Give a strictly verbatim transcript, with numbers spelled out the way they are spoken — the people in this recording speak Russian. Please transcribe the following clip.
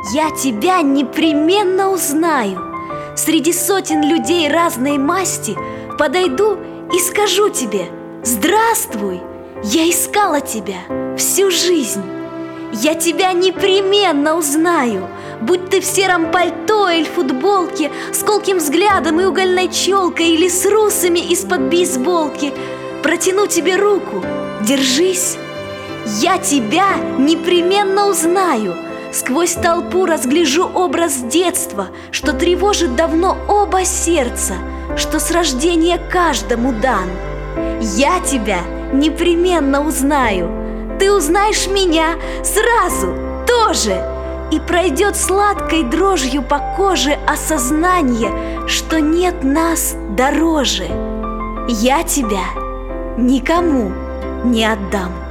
Я тебя непременно узнаю. Среди сотен людей разной масти подойду и скажу тебе: здравствуй, я искала тебя всю жизнь. Я тебя непременно узнаю, будь ты в сером пальто или футболке, с колким взглядом и угольной челкой, или с русами из-под бейсболки. Протяну тебе руку, держись. Я тебя непременно узнаю. Сквозь толпу разгляжу образ детства, что тревожит давно оба сердца, что с рождения каждому дан. Я тебя непременно узнаю. Ты узнаешь меня сразу тоже, и пройдет сладкой дрожью по коже осознание, что нет нас дороже. Я тебя никому не отдам.